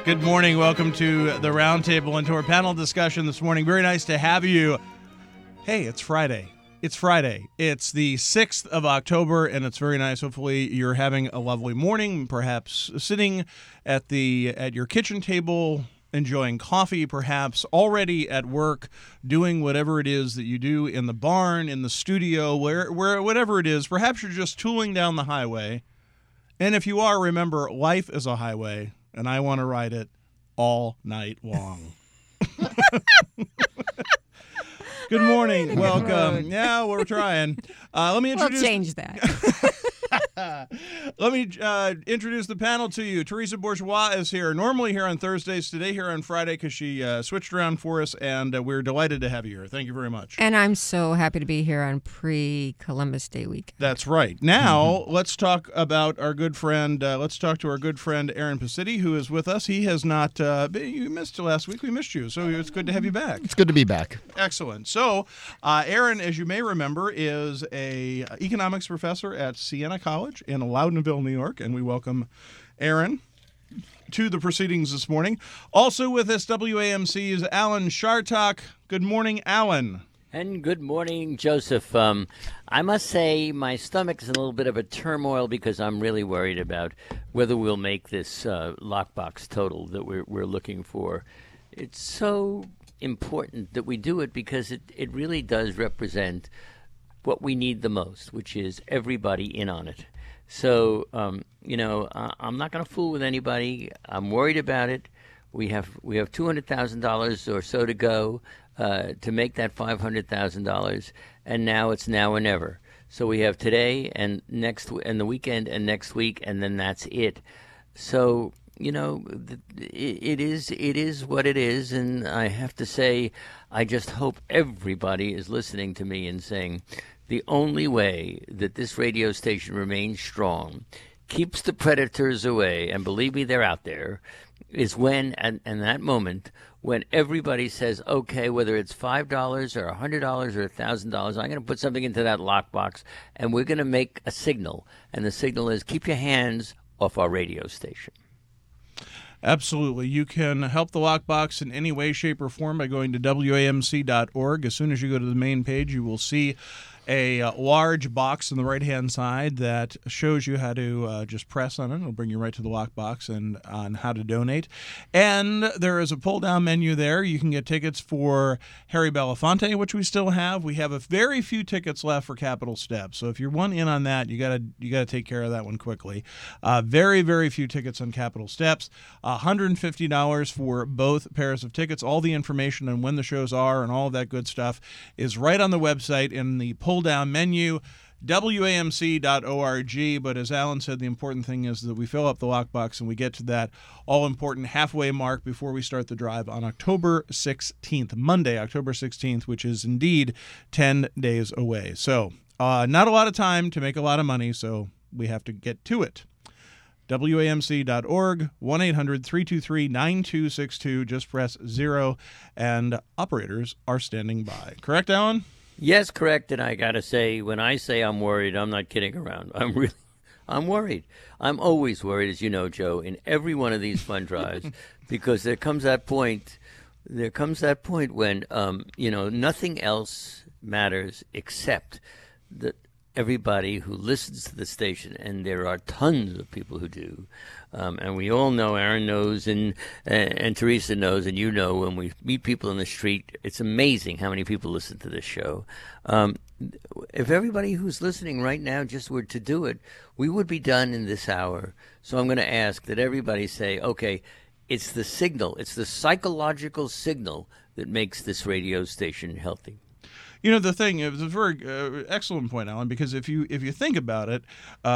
Good morning. Welcome to the Roundtable and to our panel discussion this morning. Very nice to have you. Hey, it's Friday. It's Friday. It's the 6th of October, and it's very nice. Hopefully you're having a lovely morning, perhaps sitting at your kitchen table, enjoying coffee, perhaps already at work, doing whatever it is that you do in the barn, in the studio, where whatever it is. Perhaps you're just tooling down the highway. And if you are, remember, life is a highway, and I want to ride it all night long. Good morning. Welcome. Yeah, we're trying. Let me introduce. We'll change that. Let me introduce the panel to you. Teresa Bourgeois is here. Normally here on Thursdays, today here on Friday because she switched around for us, and we're delighted to have you here. Thank you very much. And I'm so happy to be here on pre-Columbus Day week. That's right. Now, let's talk about our good friend. Let's talk to our good friend, Aaron Pacitti, who is with us. He has not, you missed last week. We missed you, so it's good to have you back. It's good to be back. Excellent. So, Aaron, as you may remember, is a economics professor at Siena College in Loudonville, New York, and we welcome Aaron to the proceedings this morning. Also with us, WAMC's Alan Chartock. Good morning, Alan. And good morning, Joseph. I must say my stomach is in a little bit of a turmoil because I'm really worried about whether we'll make this lockbox total that we're looking for. It's so important that we do it because it really does represent what we need the most, which is everybody in on it. So, I'm not going to fool with anybody. I'm worried about it. We have $200,000 or so to go to make that $500,000, and now it's now or never. So we have today and the weekend and next week, and then that's it. So, it is what it is, and I have to say, I just hope everybody is listening to me and saying, the only way that this radio station remains strong, keeps the predators away, and believe me, they're out there, is when, and that moment, when everybody says, okay, whether it's $5 or $100 or $1,000, I'm going to put something into that lockbox, and we're going to make a signal, and the signal is keep your hands off our radio station. Absolutely. You can help the lockbox in any way, shape, or form by going to WAMC.org. As soon as you go to the main page, you will see a large box on the right-hand side that shows you how to just press on it. It'll bring you right to the lockbox and on how to donate. And there is a pull-down menu there. You can get tickets for Harry Belafonte, which we still have. We have a very few tickets left for Capitol Steps. So if you're one in on that, you gotta take care of that one quickly. Very, very few tickets on Capitol Steps. $150 for both pairs of tickets. All the information on when the shows are and all of that good stuff is right on the website in the pull-down menu, WAMC.org. But as Alan said, the important thing is that we fill up the lockbox and we get to that all-important halfway mark before we start the drive on October 16th, Monday, October 16th, which is indeed 10 days away. So not a lot of time to make a lot of money, so we have to get to it. WAMC.org, 1-800-323-9262. Just press 0, and operators are standing by. Correct, Alan? Yes, correct. And I got to say, when I say I'm worried, I'm not kidding around. I'm worried. I'm always worried, as you know, Joe, in every one of these fund drives, because there comes that point when, nothing else matters except that everybody who listens to the station, and there are tons of people who do, and we all know, Aaron knows, and Teresa knows, and you know, when we meet people in the street, it's amazing how many people listen to this show. If everybody who's listening right now just were to do it, we would be done in this hour. So I'm going to ask that everybody say, okay, it's the signal, it's the psychological signal that makes this radio station healthy. You know, the thing, it was a very excellent point, Alan, because if you think about it,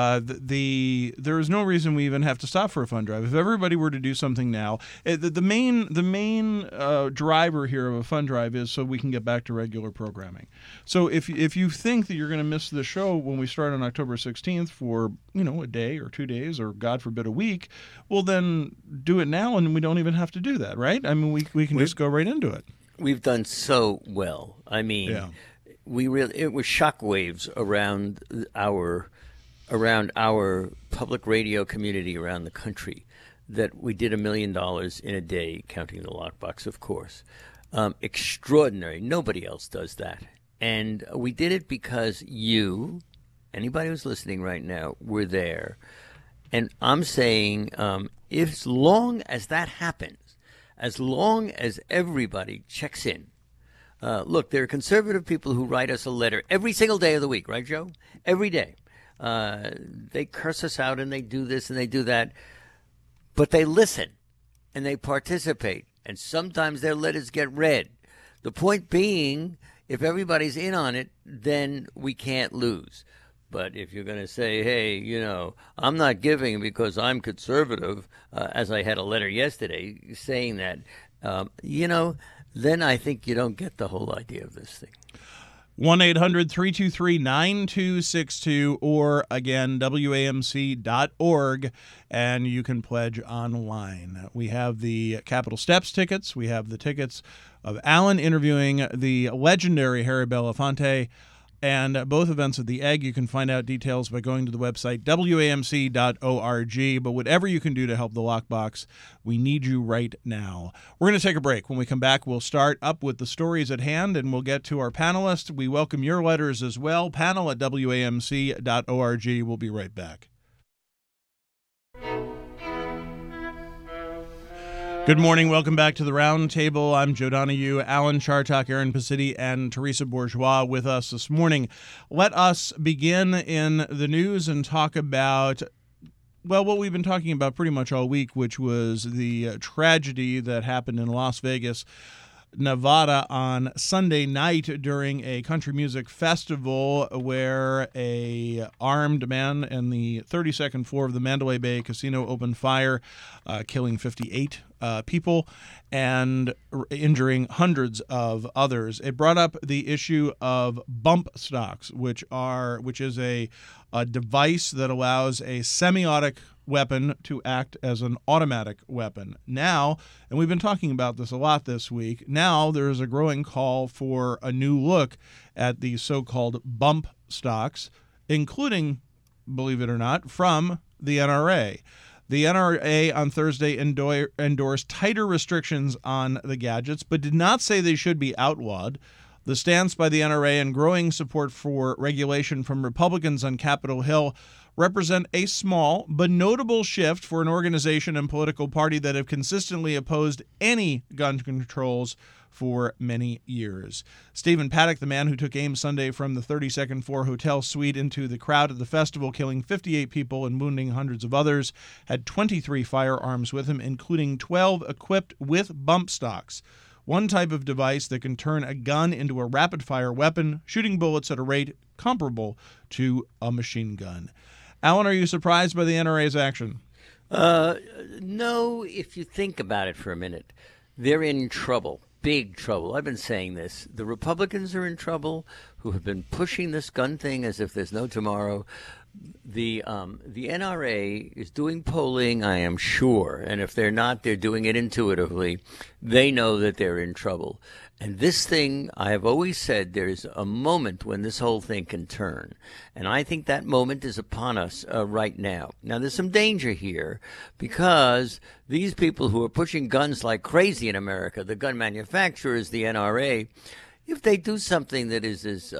there is no reason we even have to stop for a fund drive. If everybody were to do something now, the main driver here of a fund drive is so we can get back to regular programming. So if you think that you're going to miss the show when we start on October 16th for, a day or 2 days or, God forbid, a week, well, then do it now and we don't even have to do that, right? I mean, we can just go right into it. We've done so well. I mean, yeah. It was shockwaves around our public radio community around the country. that we did $1 million in a day, counting the lockbox, of course. Extraordinary. Nobody else does that. And we did it because you, anybody who's listening right now, were there. And I'm saying, as long as that happens, as long as everybody checks in, look, there are conservative people who write us a letter every single day of the week, right, Joe? Every day. They curse us out and they do this and they do that. But they listen and they participate. And sometimes their letters get read. The point being, if everybody's in on it, then we can't lose. But if you're going to say, hey, I'm not giving because I'm conservative, as I had a letter yesterday saying that, then I think you don't get the whole idea of this thing. 1-800-323-9262 or, again, WAMC.org, and you can pledge online. We have the Capitol Steps tickets. We have the tickets of Alan interviewing the legendary Harry Belafonte, and both events at the Egg. You can find out details by going to the website WAMC.org. But whatever you can do to help the Lockbox, we need you right now. We're going to take a break. When we come back, we'll start up with the stories at hand, and we'll get to our panelists. We welcome your letters as well. Panel at WAMC.org. We'll be right back. Good morning. Welcome back to the Round Table. I'm Joe Donahue, Alan Chartock, Aaron Pacitti, and Teresa Bourgeois with us this morning. Let us begin in the news and talk about, well, what we've been talking about pretty much all week, which was the tragedy that happened in Las Vegas, Nevada on Sunday night during a country music festival where a armed man in the 32nd floor of the Mandalay Bay Casino opened fire, killing 58 people and injuring hundreds of others. It brought up the issue of bump stocks, which is a device that allows a semi-automatic weapon to act as an automatic weapon. Now, and we've been talking about this a lot this week, now there is a growing call for a new look at the so-called bump stocks, including, believe it or not, from the NRA. The NRA on Thursday endorsed tighter restrictions on the gadgets, but did not say they should be outlawed. The stance by the NRA and growing support for regulation from Republicans on Capitol Hill represent a small but notable shift for an organization and political party that have consistently opposed any gun controls for many years. Stephen Paddock, the man who took aim Sunday from the 32nd floor hotel suite into the crowd at the festival, killing 58 people and wounding hundreds of others, had 23 firearms with him, including 12 equipped with bump stocks, one type of device that can turn a gun into a rapid-fire weapon, shooting bullets at a rate comparable to a machine gun. Alan, are you surprised by the NRA's action? No, if you think about it for a minute. They're in trouble, big trouble. I've been saying this. The Republicans are in trouble, who have been pushing this gun thing as if there's no tomorrow. The NRA is doing polling, I am sure, and if they're not, they're doing it intuitively. They know that they're in trouble. And this thing, I have always said, there's a moment when this whole thing can turn. And I think that moment is upon us right now. Now, there's some danger here because these people who are pushing guns like crazy in America, the gun manufacturers, the NRA, if they do something that is as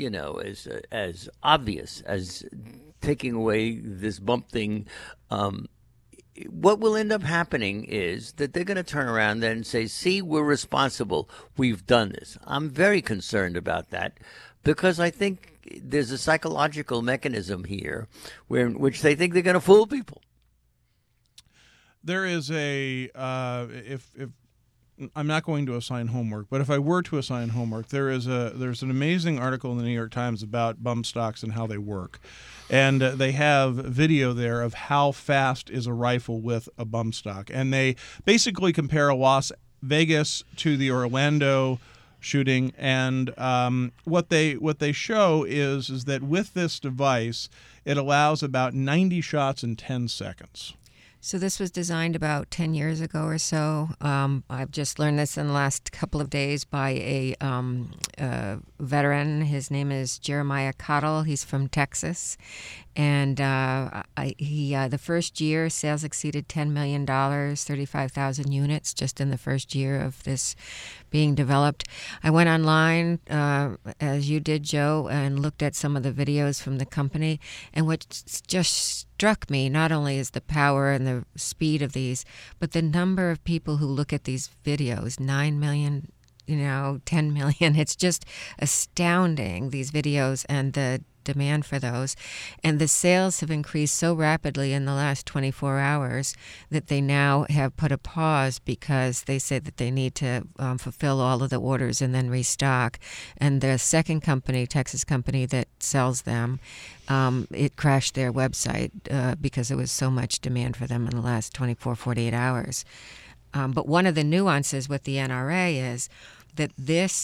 obvious as taking away this bump thing, what will end up happening is that they're going to turn around then and say, see, we're responsible. We've done this. I'm very concerned about that because I think there's a psychological mechanism here in which they think they're going to fool people. There is a if I'm not going to assign homework, but if I were to assign homework, there's an amazing article in the New York Times about bump stocks and how they work. And they have video there of how fast is a rifle with a bump stock. And they basically compare a Las Vegas to the Orlando shooting. And what they show is that with this device, it allows about 90 shots in 10 seconds. So this was designed about 10 years ago or so. I've just learned this in the last couple of days by a veteran. His name is Jeremiah Cottle. He's from Texas. And the first year, sales exceeded $10 million, 35,000 units just in the first year of this being developed. I went online, as you did, Joe, and looked at some of the videos from the company. And what just struck me not only is the power and the speed of these, but the number of people who look at these videos, 9 million, 10 million. It's just astounding, these videos and the demand for those. And the sales have increased so rapidly in the last 24 hours that they now have put a pause because they say that they need to fulfill all of the orders and then restock. And the second company, Texas company that sells them, it crashed their website because there was so much demand for them in the last 24, 48 hours. But one of the nuances with the NRA is that this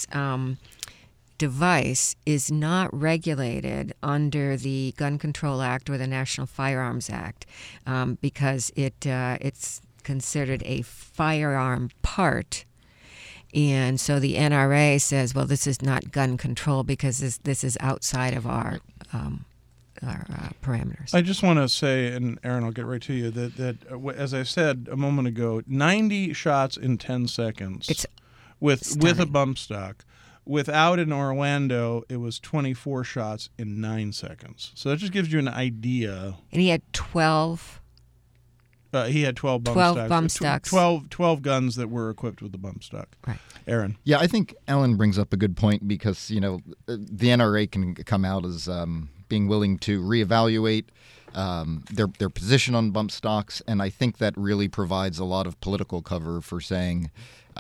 device is not regulated under the Gun Control Act or the National Firearms Act because it's considered a firearm part. And so the NRA says, well, this is not gun control because this is outside of our parameters. I just want to say, and Aaron, I'll get right to you, that as I said a moment ago, 90 shots in 10 seconds It's with a bump stock. Without in Orlando, it was 24 shots in 9 seconds. So that just gives you an idea. And he had 12. He had 12 bump stocks. 12 guns that were equipped with the bump stock. Right. Aaron. Yeah, I think Ellen brings up a good point because, the NRA can come out as being willing to reevaluate their position on bump stocks. And I think that really provides a lot of political cover for saying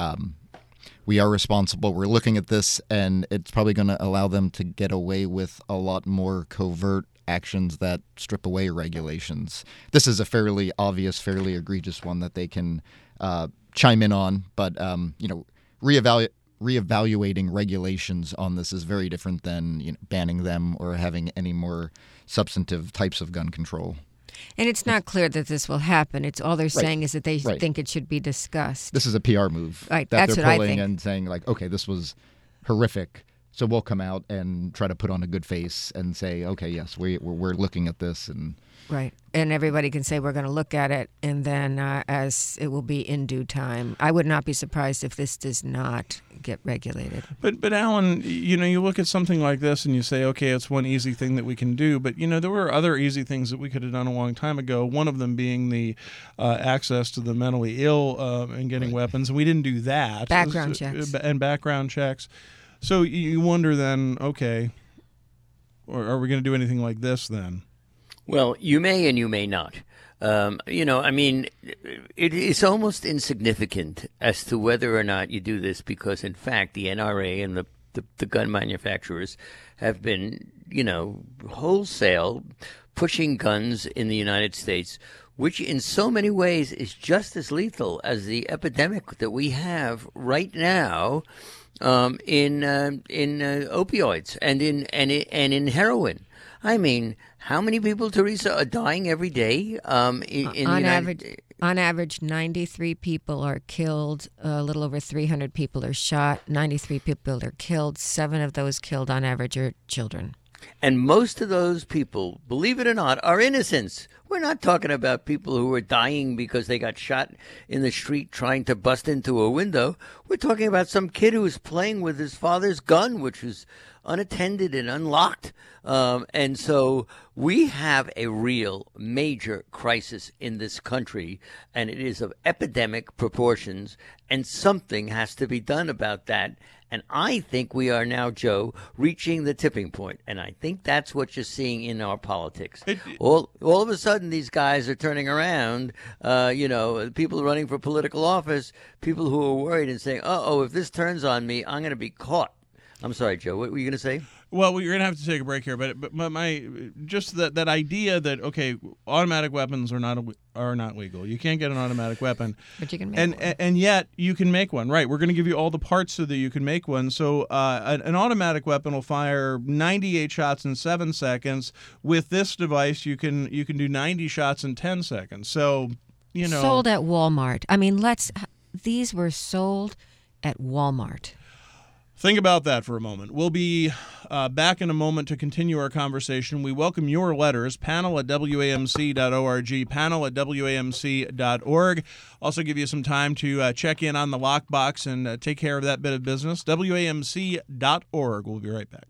we are responsible. We're looking at this, and it's probably going to allow them to get away with a lot more covert actions that strip away regulations. This is a fairly obvious, fairly egregious one that they can chime in on, but reevaluating regulations on this is very different than banning them or having any more substantive types of gun control. And it's not clear that this will happen. It's all they're saying is that they think it should be discussed. This is a PR move. Right, that that's they're what I pulling think. and saying, like, okay, this was horrific, so we'll come out and try to put on a good face and say, okay, yes, we're looking at this. And Right. And everybody can say we're going to look at it, and then as it will be in due time. I would not be surprised if this does not get regulated. But Alan, you look at something like this and you say, okay, it's one easy thing that we can do. But, there were other easy things that we could have done a long time ago, one of them being the access to the mentally ill and getting weapons. And we didn't do that. Background checks. And background checks. So you wonder then, okay, or are we going to do anything like this then? Well, you may and you may not. It is almost insignificant as to whether or not you do this because, in fact, the NRA and the gun manufacturers have been, wholesale pushing guns in the United States, which in so many ways is just as lethal as the epidemic that we have right now in opioids and in heroin. I mean, how many people, Teresa, are dying every day on average, 93 people are killed. A little over 300 people are shot. 93 people are killed. 7 of those killed on average are children. And most of those people, believe it or not, are innocents. We're not talking about people who are dying because they got shot in the street trying to bust into a window. We're talking about some kid who was playing with his father's gun, which was unattended and unlocked. And so we have a real major crisis in this country, and it is of epidemic proportions, and something has to be done about that. And I think we are now, Joe, reaching the tipping point. And I think that's what you're seeing in our politics. All of a sudden, these guys are turning around, people running for political office, people who are worried and saying, if this turns on me, I'm going to be caught. I'm sorry, Joe. What were you going to say? Well, we're going to have to take a break here, but my just that idea that automatic weapons are not legal. You can't get an automatic weapon, but you can make one. And yet you can make one. Right? We're going to give you all the parts so that you can make one. So an automatic weapon will fire 98 shots in 7 seconds. With this device, you can do 90 shots in 10 seconds. So sold at Walmart. I mean, these were sold at Walmart. Think about that for a moment. We'll be back in a moment to continue our conversation. We welcome your letters, panel@wamc.org, panel@wamc.org. Also give you some time to check in on the lockbox and take care of that bit of business. wamc.org. We'll be right back.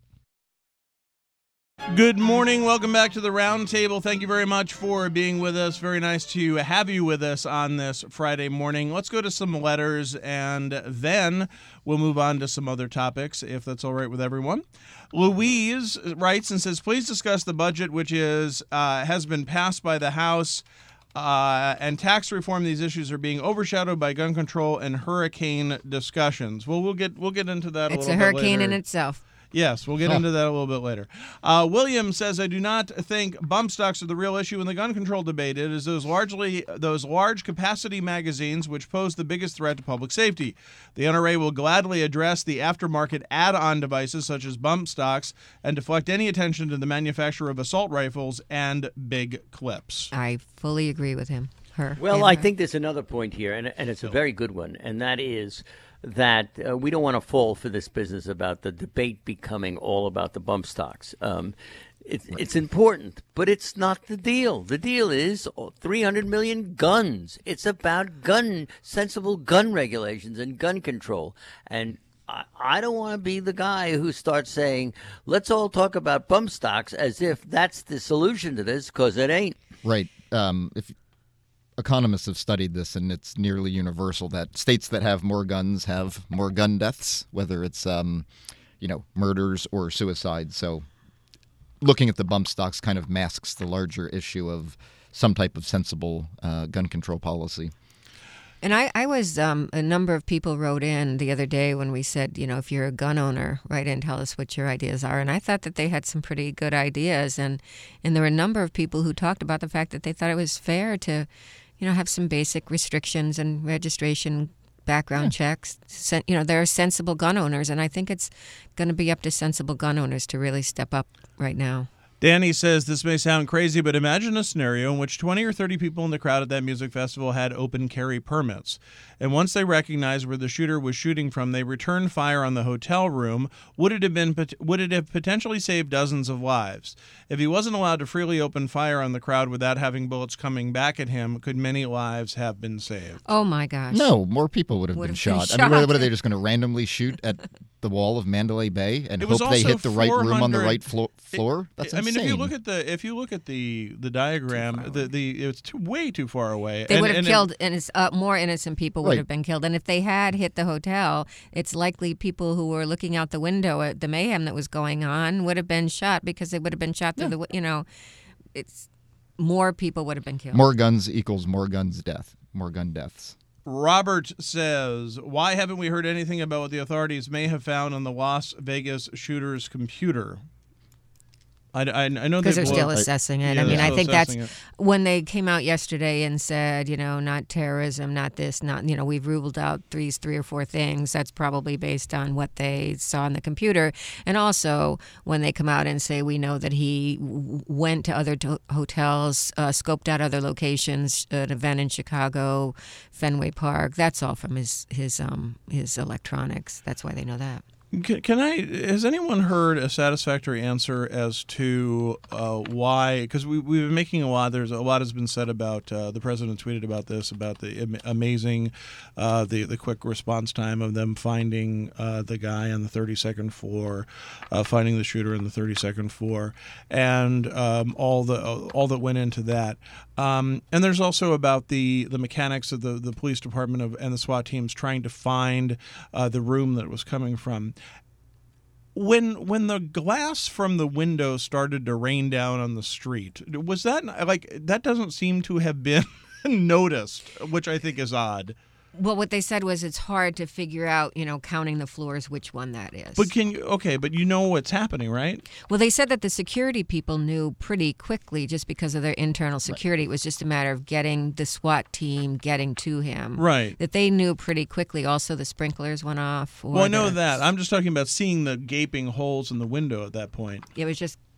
Good morning. Welcome back to the Roundtable. Thank you very much for being with us. Very nice to have you with us on this Friday morning. Let's go to some letters, and then we'll move on to some other topics, if that's all right with everyone. Louise writes and says, please discuss the budget, which has been passed by the House, and tax reform. These issues are being overshadowed by gun control and hurricane discussions. Well, we'll get into that a little bit later. It's a hurricane in itself. Yes, we'll get into that a little bit later. William says, I do not think bump stocks are the real issue in the gun control debate. It is those large capacity magazines which pose the biggest threat to public safety. The NRA will gladly address the aftermarket add-on devices such as bump stocks and deflect any attention to the manufacture of assault rifles and big clips. I fully agree with him. Well, I think there's another point here, and it's a very good one, and that is that we don't want to fall for this business about the debate becoming all about the bump stocks. It's important, but it's not the deal. The deal is 300 million guns. It's about sensible gun regulations and gun control. And I don't want to be the guy who starts saying, let's all talk about bump stocks as if that's the solution to this, because it ain't. Right. If economists have studied this, and it's nearly universal that states that have more guns have more gun deaths, whether it's murders or suicide. So looking at the bump stocks kind of masks the larger issue of some type of sensible gun control policy. And I was, a number of people wrote in the other day when we said, if you're a gun owner, write in, tell us what your ideas are. And I thought that they had some pretty good ideas. And there were a number of people who talked about the fact that they thought it was fair to, have some basic restrictions and registration background checks. There are sensible gun owners, and I think it's going to be up to sensible gun owners to really step up right now. Danny says, this may sound crazy, but imagine a scenario in which 20 or 30 people in the crowd at that music festival had open carry permits. And once they recognized where the shooter was shooting from, they returned fire on the hotel room. Would it have potentially saved dozens of lives? If he wasn't allowed to freely open fire on the crowd without having bullets coming back at him, could many lives have been saved? Oh, my gosh. No, more people would have been shot. I mean, what are they just going to randomly shoot at the wall of Mandalay Bay and hope they hit the right room on the right floor? That's insane. I mean, if you look at the diagram, it's way too far away. They would have killed, and it's more innocent people would have been killed. And if they had hit the hotel, it's likely people who were looking out the window at the mayhem that was going on would have been shot because they would have been shot through the. It's more people would have been killed. More guns equals more guns death. More gun deaths. Robert says, why haven't we heard anything about what the authorities may have found on the Las Vegas shooter's computer? I know because they're still assessing it. Yeah, I mean, I think that's it. When they came out yesterday and said, not terrorism, not this, not, we've ruled out three or four things. That's probably based on what they saw on the computer. And also when they come out and say, we know that he went to other hotels, scoped out other locations, an event in Chicago, Fenway Park. That's all from his electronics. That's why they know that. Has anyone heard a satisfactory answer as to why? Because we've been making a lot. There's a lot has been said about the president tweeted about this, about the amazing, the quick response time of them finding the guy on the 32nd floor, finding the shooter on the 32nd floor, and all that went into that. And there's also about the mechanics of the police department and the SWAT teams trying to find the room that it was coming from. When the glass from the window started to rain down on the street, was that that doesn't seem to have been noticed, which I think is odd. Well, what they said was it's hard to figure out, counting the floors, which one that is. But but you know what's happening, right? Well, they said that the security people knew pretty quickly just because of their internal security. It was just a matter of getting the SWAT team getting to him. Right. That they knew pretty quickly. Also, the sprinklers went off. Well, I know that. I'm just talking about seeing the gaping holes in the window at that point. It was just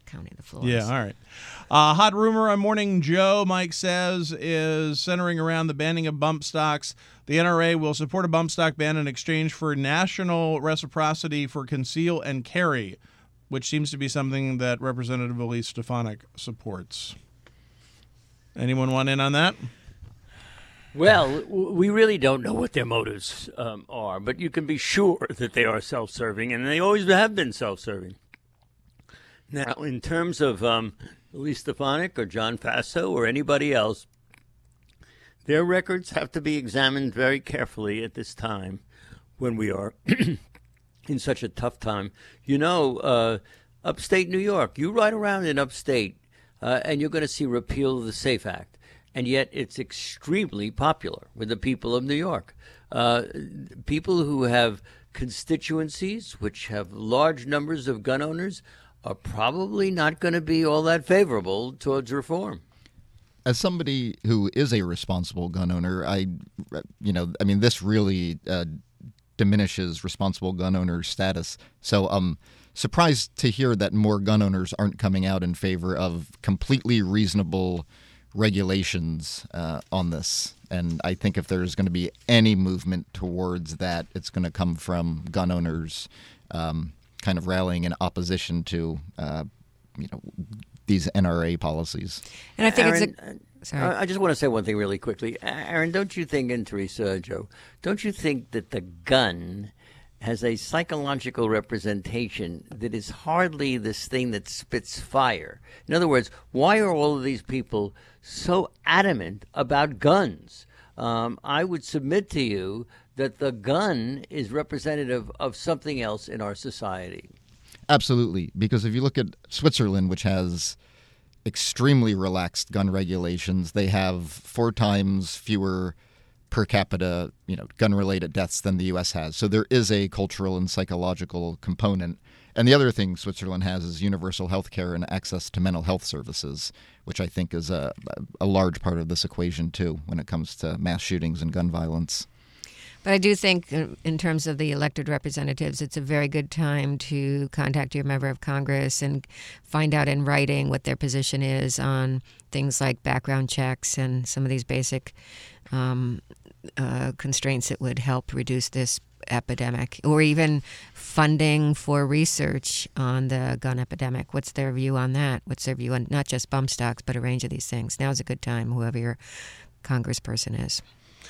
counting the floors. Yeah, all right. Hot rumor on Morning Joe, Mike says, is centering around the banning of bump stocks. The NRA will support a bump stock ban in exchange for national reciprocity for conceal and carry, which seems to be something that Representative Elise Stefanik supports. Anyone want in on that? Well, we really don't know what their motives are, but you can be sure that they are self-serving, and they always have been self-serving. Now, in terms of Elise Stefanik or John Faso or anybody else, their records have to be examined very carefully at this time when we are in such a tough time. You know, upstate New York, you ride around in upstate, and you're going to see repeal of the SAFE Act. And yet it's extremely popular with the people of New York. People who have constituencies which have large numbers of gun owners are probably not going to be all that favorable towards reform. As somebody who is a responsible gun owner, this really diminishes responsible gun owner status. So I'm surprised to hear that more gun owners aren't coming out in favor of completely reasonable regulations on this. And I think if there's going to be any movement towards that, it's going to come from gun owners kind of rallying in opposition to, these NRA policies. And I think Aaron, I just want to say one thing really quickly. Aaron, don't you think, and Teresa, Joe, don't you think that the gun has a psychological representation that is hardly this thing that spits fire? In other words, why are all of these people so adamant about guns? I would submit to you that the gun is representative of something else in our society. Absolutely, because if you look at Switzerland, which has extremely relaxed gun regulations, they have 4 times fewer per capita, gun-related deaths than the U.S. has. So there is a cultural and psychological component. And the other thing Switzerland has is universal health care and access to mental health services, which I think is a large part of this equation, too, when it comes to mass shootings and gun violence. But I do think in terms of the elected representatives, it's a very good time to contact your member of Congress and find out in writing what their position is on things like background checks and some of these basic constraints that would help reduce this epidemic, or even funding for research on the gun epidemic. What's their view on that? What's their view on not just bump stocks, but a range of these things? Now's a good time, whoever your congressperson is.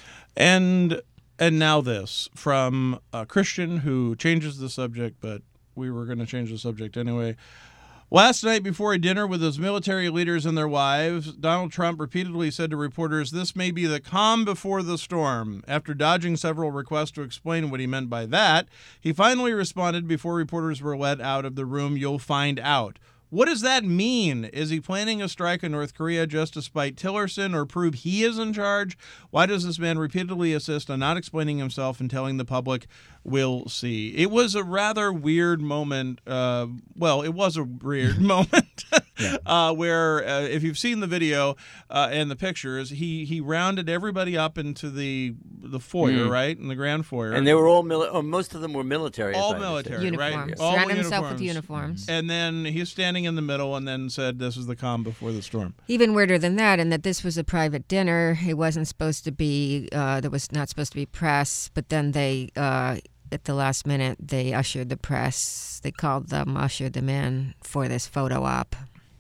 And now this, from a Christian who changes the subject, but we were going to change the subject anyway. Last night before a dinner with his military leaders and their wives, Donald Trump repeatedly said to reporters, "This may be the calm before the storm." After dodging several requests to explain what he meant by that, he finally responded before reporters were let out of the room, "You'll find out." What does that mean? Is he planning a strike on North Korea just to spite Tillerson or prove he is in charge? Why does this man repeatedly insist on not explaining himself and telling the public, "We'll see"? It was a rather weird moment. It was a weird moment where, if you've seen the video and the pictures, he rounded everybody up into the foyer, right? In the grand foyer. And they were all most of them were military. All military, uniforms. right? All Surrounded himself uniforms. with uniforms. And then he's standing in the middle and then said, "This is the calm before the storm." Even weirder than that, in that this was a private dinner. It wasn't supposed to be, there was not supposed to be press, but then they, at the last minute, they ushered the press. They ushered them in for this photo op.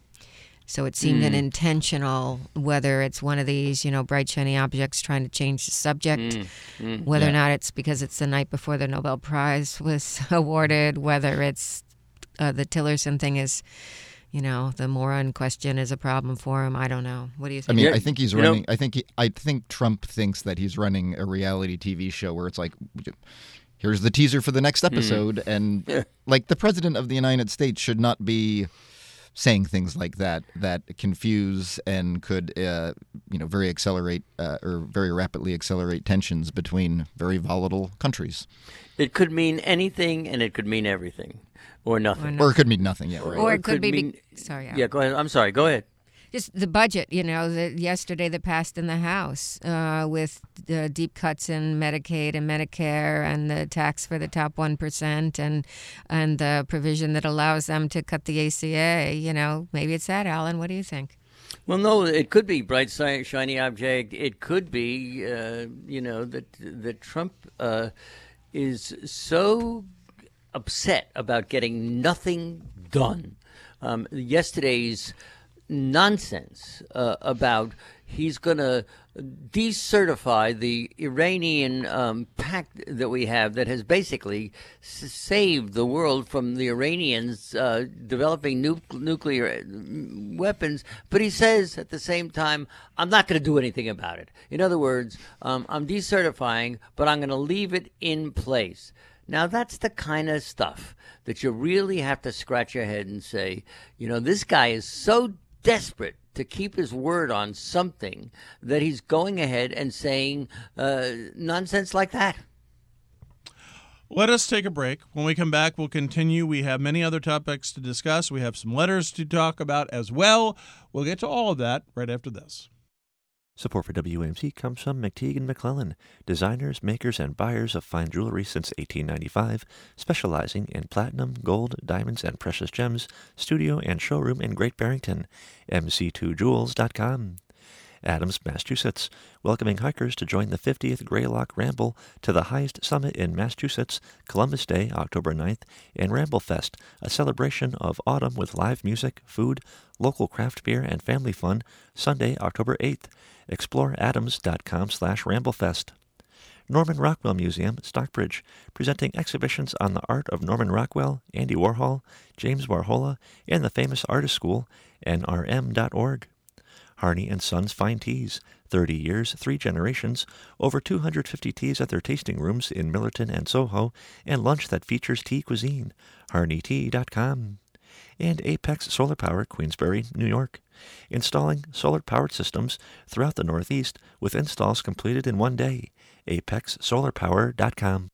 So it seemed an intentional, whether it's one of these, bright, shiny objects trying to change the subject, whether or not it's because it's the night before the Nobel Prize was awarded, whether it's the Tillerson thing is, the moron question is a problem for him. I don't know. What do you think? I mean, I think he's running. I think Trump thinks that he's running a reality TV show where it's like, here's the teaser for the next episode, and like the president of the United States should not be saying things like that confuse and could very rapidly accelerate tensions between very volatile countries. It could mean anything, and it could mean everything, or nothing. Or it could mean nothing. Yeah, right. Or it could be. Sorry. Yeah, go ahead. I'm sorry. Go ahead. Just the budget, yesterday that passed in the House with the deep cuts in Medicaid and Medicare and the tax for the top 1% and the provision that allows them to cut the ACA. Maybe it's that, Alan. What do you think? Well, no, it could be bright, shiny object. It could be, that Trump is so upset about getting nothing done. Yesterday's nonsense about he's going to decertify the Iranian pact that we have that has basically saved the world from the Iranians developing nuclear weapons. But he says at the same time, I'm not going to do anything about it. In other words, I'm decertifying, but I'm going to leave it in place. Now, that's the kind of stuff that you really have to scratch your head and say, this guy is so desperate to keep his word on something that he's going ahead and saying nonsense like that. Let us take a break. When we come back, we'll continue. We have many other topics to discuss. We have some letters to talk about as well. We'll get to all of that right after this. Support for WAMC comes from McTeague & McClellan, designers, makers, and buyers of fine jewelry since 1895, specializing in platinum, gold, diamonds, and precious gems, studio and showroom in Great Barrington. MC2Jewels.com. Adams, Massachusetts, welcoming hikers to join the 50th Greylock Ramble to the highest summit in Massachusetts, Columbus Day, October 9th, and Ramblefest, a celebration of autumn with live music, food, local craft beer, and family fun, Sunday, October 8th. Explore adams.com/ramblefest. Norman Rockwell Museum, Stockbridge, presenting exhibitions on the art of Norman Rockwell, Andy Warhol, James Warhola, and the famous artist school, nrm.org. Harney & Sons Fine Teas, 30 years, 3 generations, over 250 teas at their tasting rooms in Millerton and Soho, and lunch that features tea cuisine, harneytea.com. And Apex Solar Power, Queensbury, New York, installing solar-powered systems throughout the Northeast with installs completed in one day, apexsolarpower.com.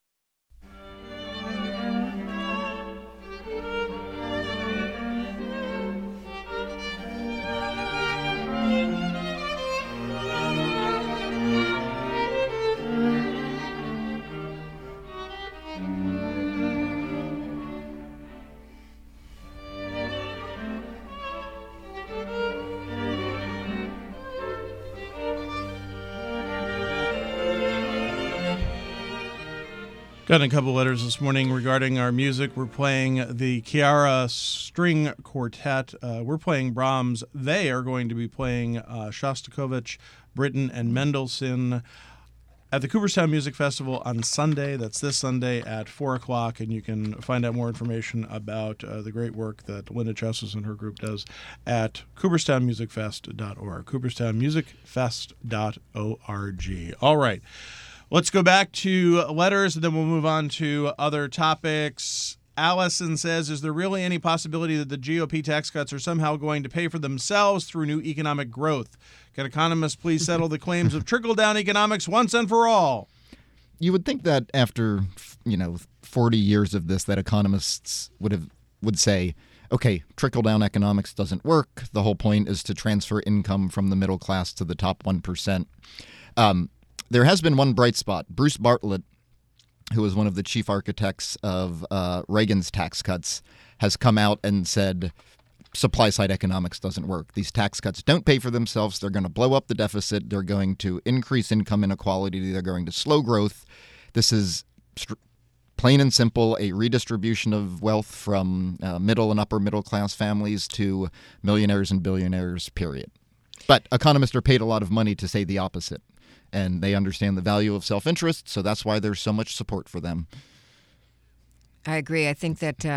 Got a couple letters this morning regarding our music. We're playing the Chiara String Quartet. We're playing Brahms. They are going to be playing Shostakovich, Britten, and Mendelssohn at the Cooperstown Music Festival on Sunday. That's this Sunday at 4 o'clock, and you can find out more information about the great work that Linda Chesses and her group does at cooperstownmusicfest.org, cooperstownmusicfest.org. All right. Let's go back to letters, and then we'll move on to other topics. Allison says, is there really any possibility that the GOP tax cuts are somehow going to pay for themselves through new economic growth? Can economists please settle the claims of trickle-down economics once and for all? You would think that after 40 years of this, that economists would say, okay, trickle-down economics doesn't work. The whole point is to transfer income from the middle class to the top 1%. There has been one bright spot. Bruce Bartlett, who was one of the chief architects of Reagan's tax cuts, has come out and said supply-side economics doesn't work. These tax cuts don't pay for themselves. They're going to blow up the deficit. They're going to increase income inequality. They're going to slow growth. This is plain and simple a redistribution of wealth from middle and upper middle class families to millionaires and billionaires, period. But economists are paid a lot of money to say the opposite. And they understand the value of self-interest, so that's why there's so much support for them. I agree. I think that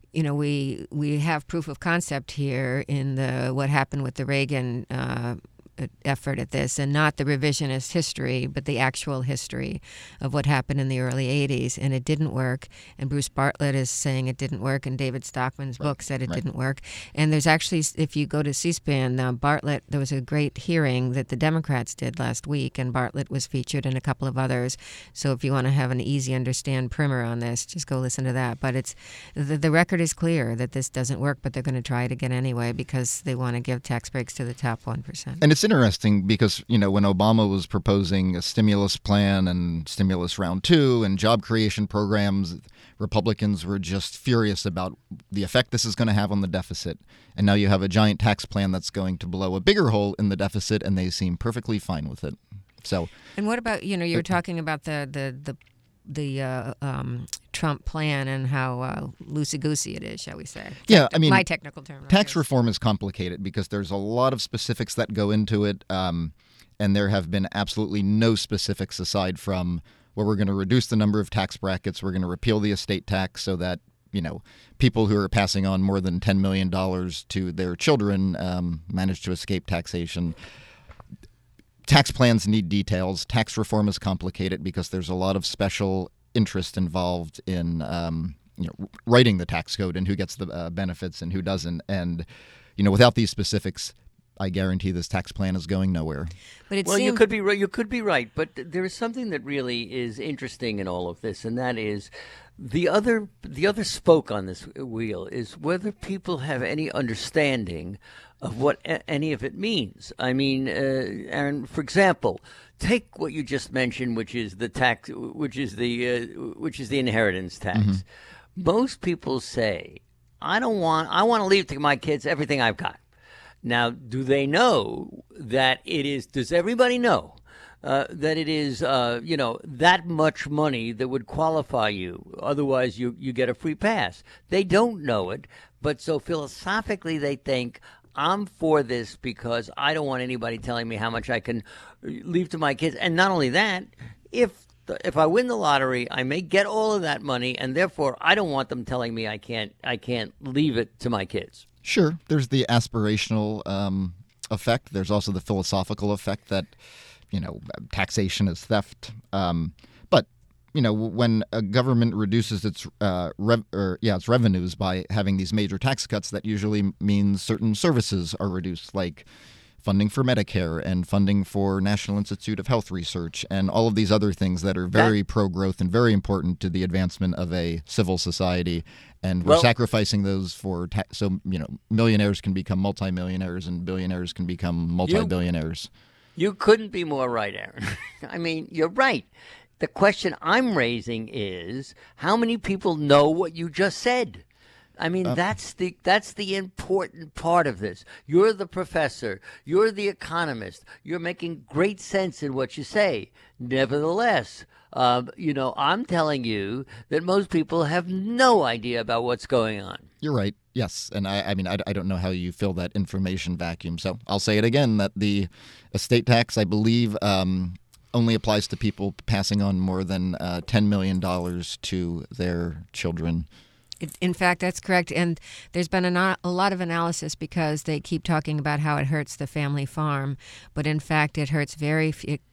we have proof of concept here in what happened with the Reagan effort at this, and not the revisionist history, but the actual history of what happened in the early 80s. And it didn't work. And Bruce Bartlett is saying it didn't work, and David Stockman's book said it didn't work. And there's actually, if you go to C-SPAN, Bartlett, there was a great hearing that the Democrats did last week, and Bartlett was featured and a couple of others. So if you want to have an easy understand primer on this, just go listen to that. But it's the record is clear that this doesn't work, but they're going to try it again anyway because they want to give tax breaks to the top 1%. And it's interesting because, when Obama was proposing a stimulus plan and stimulus round 2 and job creation programs, Republicans were just furious about the effect this is going to have on the deficit. And now you have a giant tax plan that's going to blow a bigger hole in the deficit, and they seem perfectly fine with it. So, and what about, you were talking about the Trump plan and how loosey-goosey it is, shall we say? Yeah, I mean, my technical term. Tax reform is complicated because there's a lot of specifics that go into it, and there have been absolutely no specifics aside from, well, we're going to reduce the number of tax brackets, we're going to repeal the estate tax so that, people who are passing on more than $10 million to their children manage to escape taxation. Tax plans need details. Tax reform is complicated because there's a lot of special interest involved in writing the tax code and who gets the benefits and who doesn't. And without these specifics, I guarantee this tax plan is going nowhere. But you could be right. You could be right, but there is something that really is interesting in all of this, and that is the other spoke on this wheel is whether people have any understanding of what any of it means. I mean, Aaron, for example, take what you just mentioned, which is the tax, which is the inheritance tax. Mm-hmm. Most people say, I want to leave to my kids everything I've got. Now, do they know that it is? Does everybody know that it is? That much money that would qualify you. Otherwise, you get a free pass. They don't know it, but so philosophically, they think, I'm for this because I don't want anybody telling me how much I can leave to my kids. And not only that, if I win the lottery, I may get all of that money, and therefore I don't want them telling me I can't leave it to my kids. Sure, there's the aspirational effect. There's also the philosophical effect that taxation is theft. But when a government reduces its revenues by having these major tax cuts, that usually means certain services are reduced, like funding for Medicare and funding for National Institute of Health Research and all of these other things that are very pro-growth and very important to the advancement of a civil society. And we're sacrificing those for millionaires can become multimillionaires and billionaires can become multi-billionaires. You couldn't be more right, Aaron. I mean, you're right. The question I'm raising is how many people know what you just said? I mean, that's the important part of this. You're the professor. You're the economist. You're making great sense in what you say. Nevertheless, I'm telling you that most people have no idea about what's going on. You're right. Yes. And I don't know how you fill that information vacuum. So I'll say it again, that the estate tax, I believe, only applies to people passing on more than $10 million to their children. In fact, that's correct. And there's been a lot of analysis because they keep talking about how it hurts the family farm. But in fact, it hurts very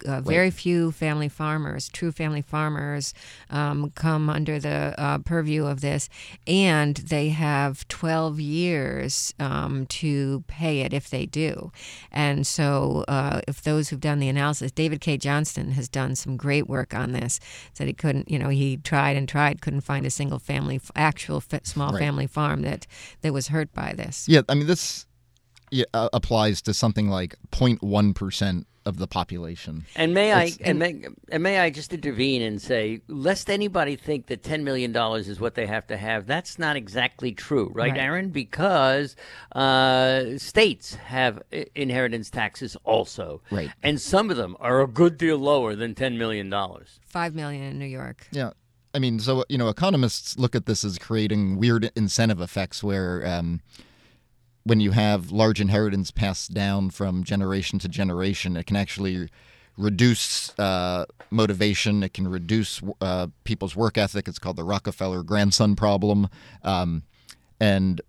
few family farmers. True family farmers come under the purview of this. And they have 12 years to pay it if they do. And so if those who've done the analysis, David K. Johnston has done some great work on this. Said he couldn't, he tried and tried, couldn't find a single actual small family farm that was hurt by this. Yeah, I mean, this applies to something like 0.1% of the population. And may I just intervene and say, lest anybody think that $10 million is what they have to have, that's not exactly true, right, Aaron? Because states have inheritance taxes also. Right. And some of them are a good deal lower than $10 million. $5 million in New York. Yeah. I mean, so, economists look at this as creating weird incentive effects where when you have large inheritance passed down from generation to generation, it can actually reduce motivation. It can reduce people's work ethic. It's called the Rockefeller grandson problem. And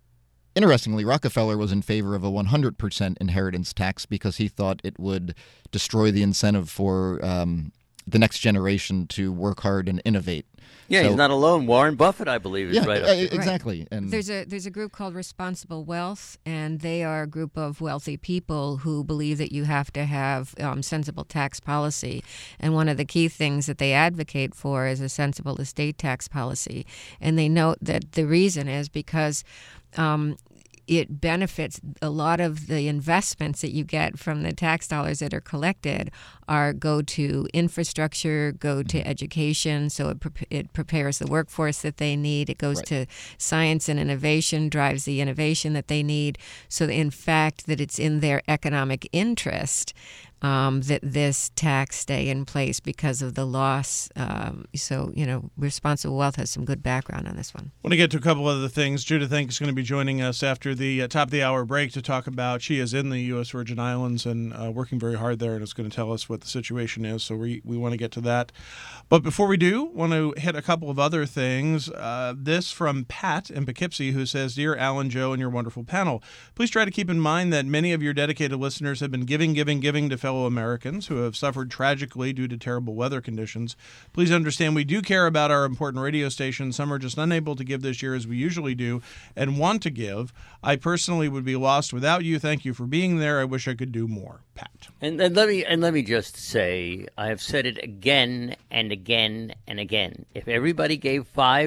Interestingly, Rockefeller was in favor of a 100% inheritance tax because he thought it would destroy the incentive for the next generation to work hard and innovate. Yeah, So- he's not alone. Warren Buffett, I believe, is right up there. exactly. And There's a group called Responsible Wealth, and they are a group of wealthy people who believe that you have to have sensible tax policy. And one of the key things that they advocate for is a sensible estate tax policy. And they note that the reason is because it benefits a lot of the investments that you get from the tax dollars that are collected go to infrastructure, go to education, so it prepares the workforce that they need. It goes to science and innovation, drives the innovation that they need. So in fact, that it's in their economic interest that this tax stay in place because of the loss. So, Responsible Wealth has some good background on this one. I want to get to a couple other things. Judith Enck is going to be joining us after the top of the hour break to talk about, she is in the U.S. Virgin Islands and working very hard there, and is going to tell us what the situation is. So we want to get to that. But before we do, want to hit a couple of other things. This from Pat in Poughkeepsie, who says, Dear Alan, Joe, and your wonderful panel, please try to keep in mind that many of your dedicated listeners have been giving to fellow Americans who have suffered tragically due to terrible weather conditions. Please understand we do care about our important radio stations. Some are just unable to give this year as we usually do and want to give. I personally would be lost without you. Thank you for being there. I wish I could do more. Pat. And let me just say, I have said it again and again and again. If everybody gave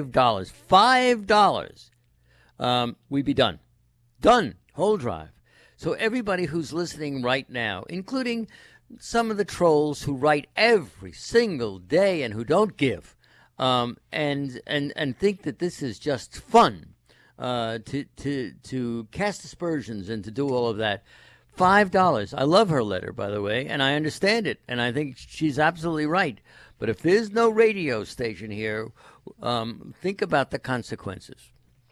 $5, we'd be done. Done. Whole drive. So everybody who's listening right now, including some of the trolls who write every single day and who don't give, and think that this is just fun, to cast aspersions and to do all of that. $5. I love her letter, by the way, and I understand it, and I think she's absolutely right. But if there's no radio station here, think about the consequences.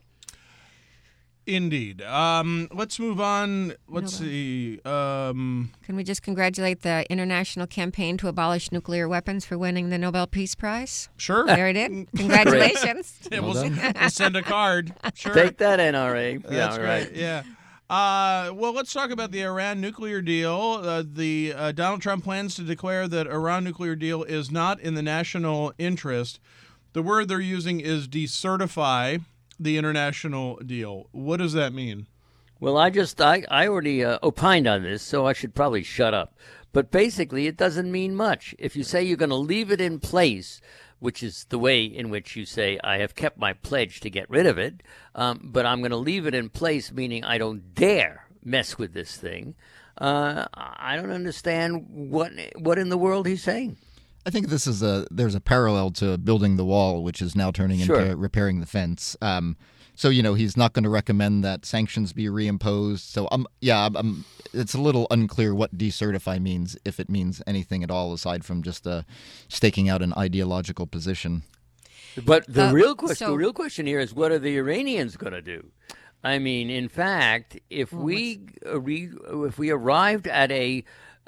Indeed. Let's move on. Let's see. Can we just congratulate the International Campaign to Abolish Nuclear Weapons for winning the Nobel Peace Prize? Sure. There it is. Congratulations. Yeah, we'll send a card. Sure. Take that, NRA. That's yeah, right. Yeah. Well, let's talk about the Iran nuclear deal. Donald Trump plans to declare that Iran nuclear deal is not in the national interest. The word they're using is decertify the international deal. What does that mean? Well, I already opined on this, so I should probably shut up. But basically, it doesn't mean much. If you say you're going to leave it in place, which is the way in which you say, I have kept my pledge to get rid of it, but I'm going to leave it in place, meaning I don't dare mess with this thing, I don't understand what in the world he's saying. I think there's a parallel to building the wall, which is now turning into repairing the fence. So he's not going to recommend that sanctions be reimposed. So it's a little unclear what decertify means, if it means anything at all aside from just staking out an ideological position. But the real question here is, what are the Iranians going to do? I mean, in fact, if we arrived at a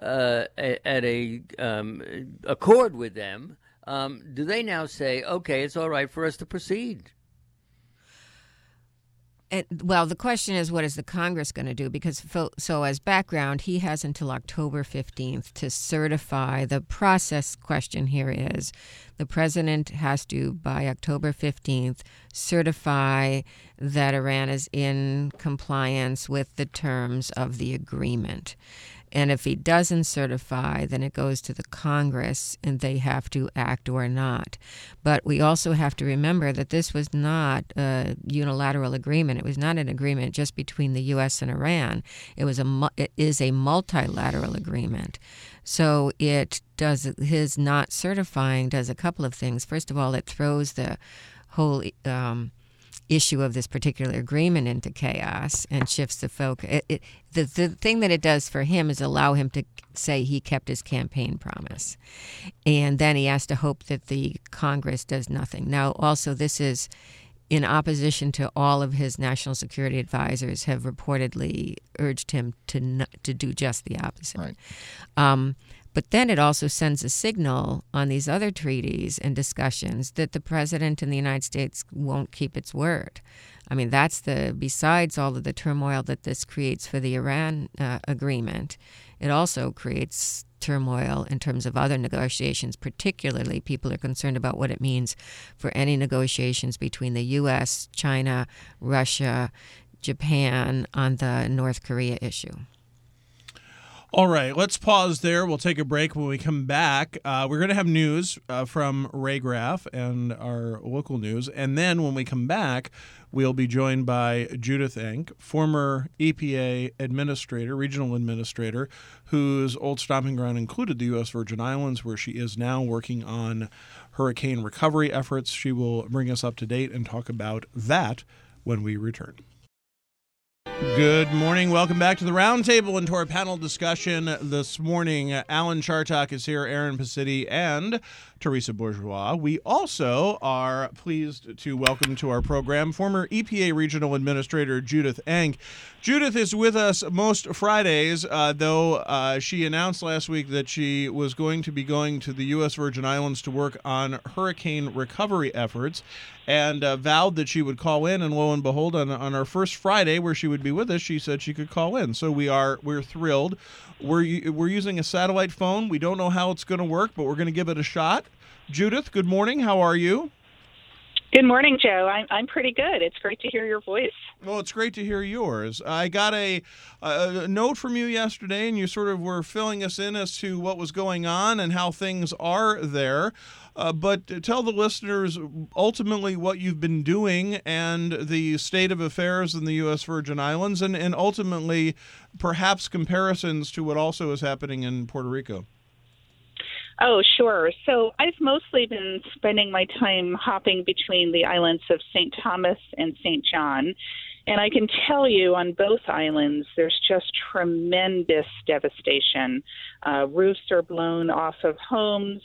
accord with them, do they now say, okay, it's all right for us to proceed? Well, the question is, what is the Congress going to do? Because, so as background, he has until October 15th to certify. The process question here is the president has to, by October 15th, certify that Iran is in compliance with the terms of the agreement. And if he doesn't certify, then it goes to the Congress and they have to act or not. But we also have to remember that this was not a unilateral agreement. It was not an agreement just between the U.S. and Iran. It is a multilateral agreement. So his not certifying does a couple of things. First of all, it throws the whole issue of this particular agreement into chaos and shifts the focus. The thing that it does for him is allow him to say he kept his campaign promise. And then he has to hope that the Congress does nothing. Now, also, this is in opposition to all of his national security advisors have reportedly urged him to do just the opposite. Right. But then it also sends a signal on these other treaties and discussions that the president in the United States won't keep its word. I mean, besides all of the turmoil that this creates for the Iran agreement, it also creates turmoil in terms of other negotiations. Particularly, people are concerned about what it means for any negotiations between the U.S., China, Russia, Japan on the North Korea issue. All right, let's pause there. We'll take a break. When we come back, we're going to have news from Ray Graff and our local news. And then when we come back, we'll be joined by Judith Enck, former EPA administrator, regional administrator, whose old stomping ground included the U.S. Virgin Islands, where she is now working on hurricane recovery efforts. She will bring us up to date and talk about that when we return. Good morning. Welcome back to the Roundtable and to our panel discussion this morning. Alan Chartock is here, Aaron Pacitti, and Teresa Bourgeois. We also are pleased to welcome to our program former EPA Regional Administrator Judith Enck. Judith is with us most Fridays, though she announced last week that she was going to be going to the U.S. Virgin Islands to work on hurricane recovery efforts, and vowed that she would call in. And lo and behold, on our first Friday where she would be with us, she said she could call in. So we're thrilled. We're using a satellite phone. We don't know how it's going to work, but we're going to give it a shot. Judith, good morning. How are you? Good morning, Joe. I'm pretty good. It's great to hear your voice. Well, it's great to hear yours. I got a note from you yesterday, and you sort of were filling us in as to what was going on and how things are there. But tell the listeners ultimately what you've been doing and the state of affairs in the U.S. Virgin Islands, and ultimately perhaps comparisons to what also is happening in Puerto Rico. Oh, sure. So I've mostly been spending my time hopping between the islands of St. Thomas and St. John. And I can tell you on both islands, there's just tremendous devastation. Roofs are blown off of homes.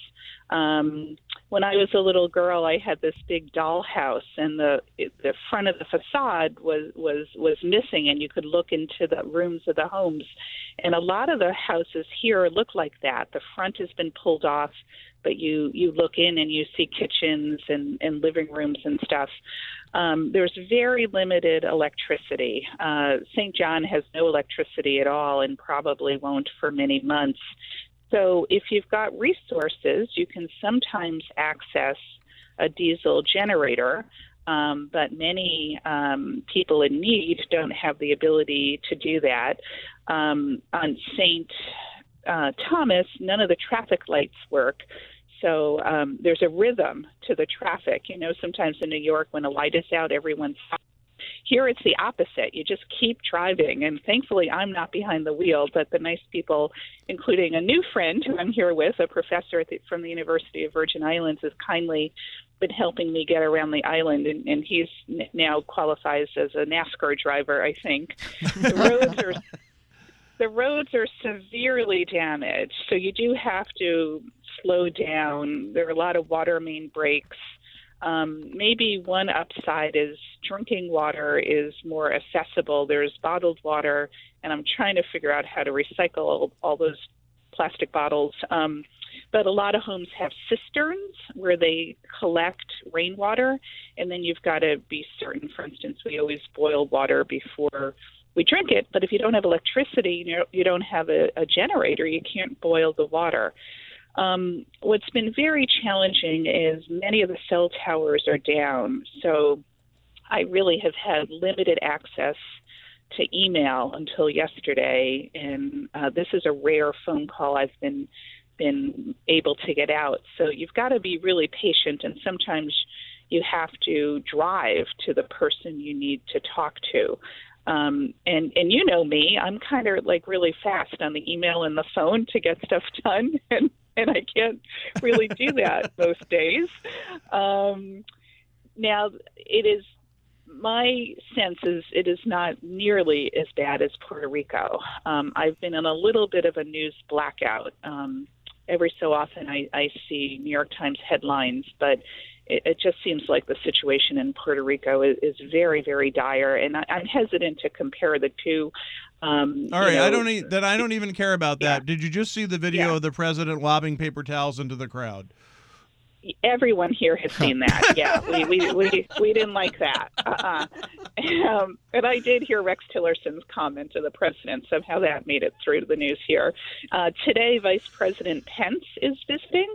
When I was a little girl, I had this big dollhouse, and the front of the facade was missing, and you could look into the rooms of the homes. And a lot of the houses here look like that. The front has been pulled off, but you look in and you see kitchens and living rooms and stuff. There's very limited electricity. St. John has no electricity at all and probably won't for many months. So if you've got resources, you can sometimes access a diesel generator, but many people in need don't have the ability to do that. On St. Thomas, none of the traffic lights work. So there's a rhythm to the traffic. You know, sometimes in New York, when a light is out, everyone stops. Here it's the opposite. You just keep driving, and thankfully I'm not behind the wheel, but the nice people, including a new friend who I'm here with, a professor from the University of Virgin Islands, has kindly been helping me get around the island, and he's now qualifies as a NASCAR driver, I think. The roads are severely damaged, so you do have to slow down. There are a lot of water main breaks. Maybe one upside is drinking water is more accessible. There's bottled water, and I'm trying to figure out how to recycle all those plastic bottles. But a lot of homes have cisterns where they collect rainwater, and then you've got to be certain. For instance, we always boil water before we drink it, but if you don't have electricity, you don't have a generator, you can't boil the water. What's been very challenging is many of the cell towers are down, so I really have had limited access to email until yesterday, and this is a rare phone call I've been able to get out. So you've got to be really patient, and sometimes you have to drive to the person you need to talk to. And you know me, I'm kind of like really fast on the email and the phone to get stuff done, and I can't really do that most days. Now, my sense is it is not nearly as bad as Puerto Rico. I've been in a little bit of a news blackout. Every so often I see New York Times headlines, but it just seems like the situation in Puerto Rico is very, very dire, and I'm hesitant to compare the two. All right, I don't even care about that. Yeah. Did you just see the video Yeah. of the president lobbing paper towels into the crowd? Everyone here has seen that. Yeah, we didn't like that. And I did hear Rex Tillerson's comment to the president. Somehow that made it through to the news here. Today, Vice President Pence is visiting.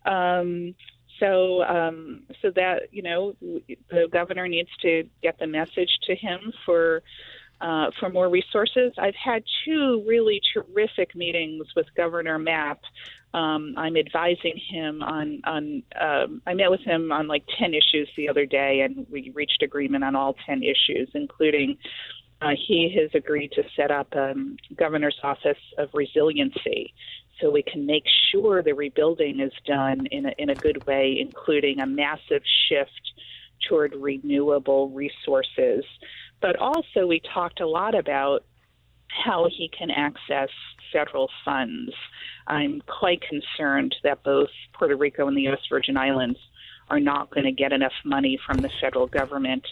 So that, the governor needs to get the message to him for more resources. I've had two really terrific meetings with Governor Mapp. I'm advising him on I met with him on like 10 issues the other day, and we reached agreement on all 10 issues, including he has agreed to set up Governor's Office of Resiliency, so we can make sure the rebuilding is done in a good way, including a massive shift toward renewable resources. But also we talked a lot about how he can access federal funds. I'm quite concerned that both Puerto Rico and the U.S. Virgin Islands are not going to get enough money from the federal government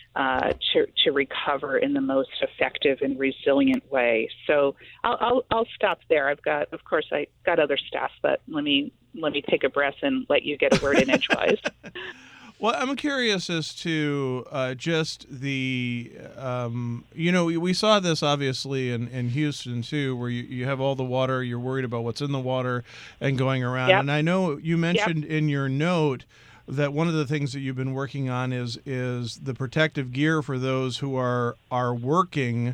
to recover in the most effective and resilient way. So I'll stop there. I got other stuff, but let me take a breath and let you get a word in edgewise. Well, I'm curious as to just the, we saw this obviously in Houston too, where you have all the water, you're worried about what's in the water and going around. Yep. And I know you mentioned in your note that one of the things that you've been working on is the protective gear for those who are working,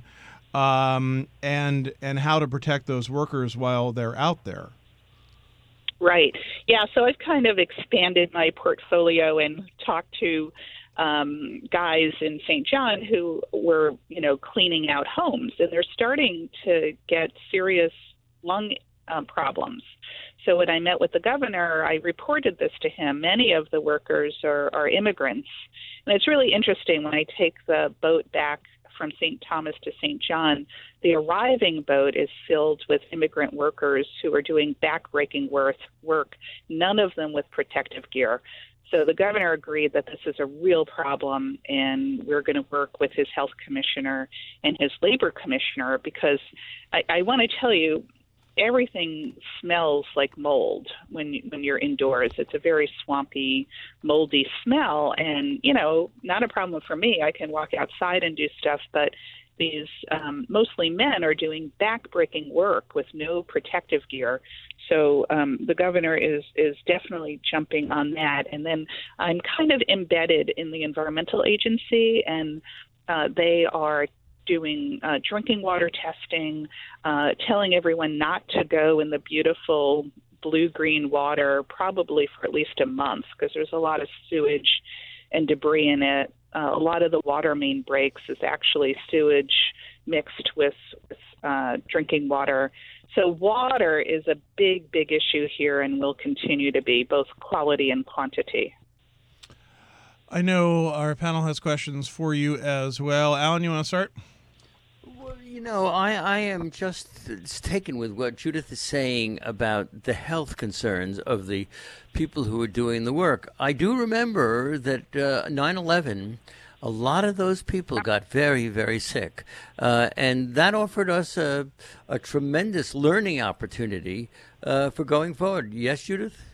and how to protect those workers while they're out there. Right. Yeah. So I've kind of expanded my portfolio and talked to guys in St. John who were, cleaning out homes, and they're starting to get serious lung problems. So when I met with the governor, I reported this to him. Many of the workers are immigrants. And it's really interesting when I take the boat back from St. Thomas to St. John, the arriving boat is filled with immigrant workers who are doing backbreaking work, none of them with protective gear. So the governor agreed that this is a real problem, and we're going to work with his health commissioner and his labor commissioner, because I want to tell you, everything smells like mold when you're indoors. It's a very swampy, moldy smell, and not a problem for me. I can walk outside and do stuff, but these mostly men are doing backbreaking work with no protective gear. So the governor is definitely jumping on that. And then I'm kind of embedded in the environmental agency, and they are doing drinking water testing, telling everyone not to go in the beautiful blue-green water probably for at least a month, because there's a lot of sewage and debris in it. A lot of the water main breaks is actually sewage mixed with drinking water. So water is a big, big issue here, and will continue to be, both quality and quantity. I know our panel has questions for you as well. Alan, you want to start? Well, I am just taken with what Judith is saying about the health concerns of the people who are doing the work. I do remember that 9/11, a lot of those people got very, very sick. And that offered us a tremendous learning opportunity for going forward. Yes, Judith?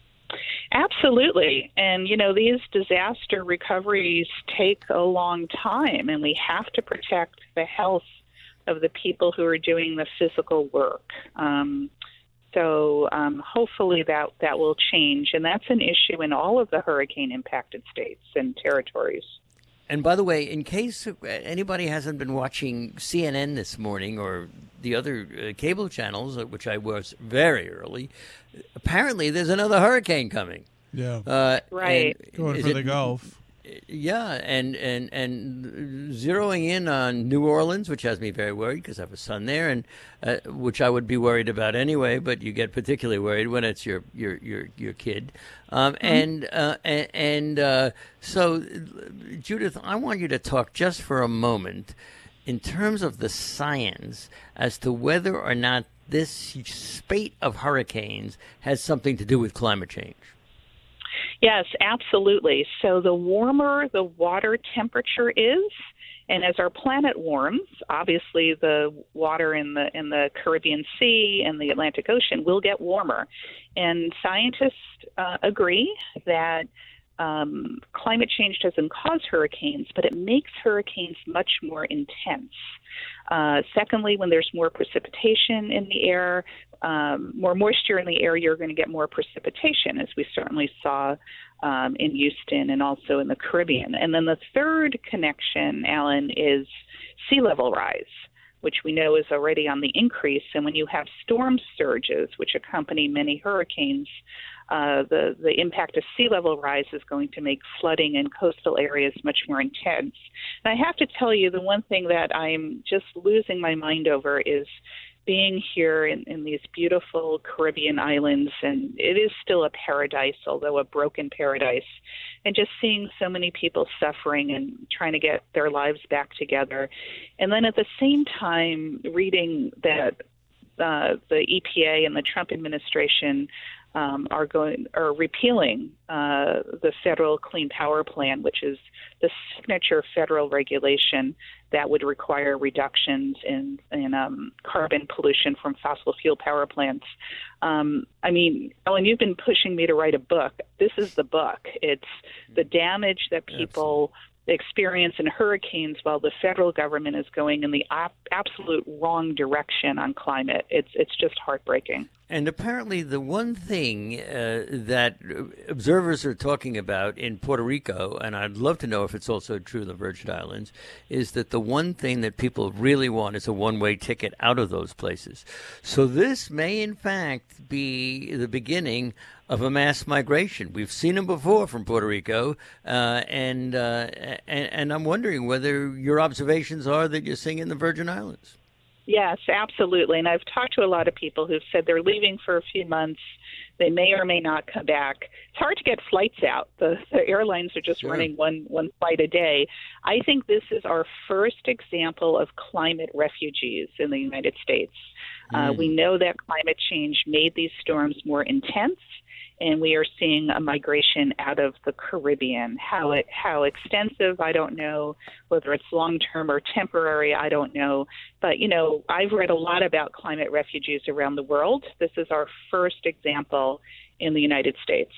Absolutely. And, these disaster recoveries take a long time, and we have to protect the health of the people who are doing the physical work. So hopefully that will change. And that's an issue in all of the hurricane-impacted states and territories. And by the way, in case anybody hasn't been watching CNN this morning or the other cable channels, which I was very early, apparently there's another hurricane coming. Yeah. Right. Going for the Gulf. Yeah, and zeroing in on New Orleans, which has me very worried because I have a son there, and which I would be worried about anyway. But you get particularly worried when it's your kid. So, Judith, I want you to talk just for a moment in terms of the science as to whether or not this spate of hurricanes has something to do with climate change. Yes, absolutely. So the warmer the water temperature is, and as our planet warms, obviously the water in the Caribbean Sea and the Atlantic Ocean will get warmer. And scientists agree that climate change doesn't cause hurricanes, but it makes hurricanes much more intense. Secondly, when there's more precipitation in the air, more moisture in the air, you're going to get more precipitation, as we certainly saw in Houston and also in the Caribbean. And then the third connection, Alan, is sea level rise, which we know is already on the increase. And when you have storm surges, which accompany many hurricanes, the impact of sea level rise is going to make flooding in coastal areas much more intense. And I have to tell you, the one thing that I'm just losing my mind over is being here in these beautiful Caribbean islands, and it is still a paradise, although a broken paradise, and just seeing so many people suffering and trying to get their lives back together. And then at the same time, reading that the EPA and the Trump administration are repealing the federal Clean Power Plan, which is the signature federal regulation that would require reductions in carbon pollution from fossil fuel power plants. I mean, Ellen, you've been pushing me to write a book. This is the book. It's the damage that people experience in hurricanes while the federal government is going in the absolute wrong direction on climate. It's just heartbreaking. And apparently the one thing that observers are talking about in Puerto Rico, and I'd love to know if it's also true in the Virgin Islands, is that the one thing that people really want is a one-way ticket out of those places. So this may, in fact, be the beginning of a mass migration. We've seen them before from Puerto Rico, and I'm wondering whether your observations are that you're seeing in the Virgin Islands. Yes, absolutely. And I've talked to a lot of people who've said they're leaving for a few months. They may or may not come back. It's hard to get flights out. The airlines are just running one flight a day. I think this is our first example of climate refugees in the United States. We know that climate change made these storms more intense, and we are seeing a migration out of the Caribbean. How extensive, I don't know. Whether it's long-term or temporary, I don't know. But, you know, I've read a lot about climate refugees around the world. This is our first example in the United States.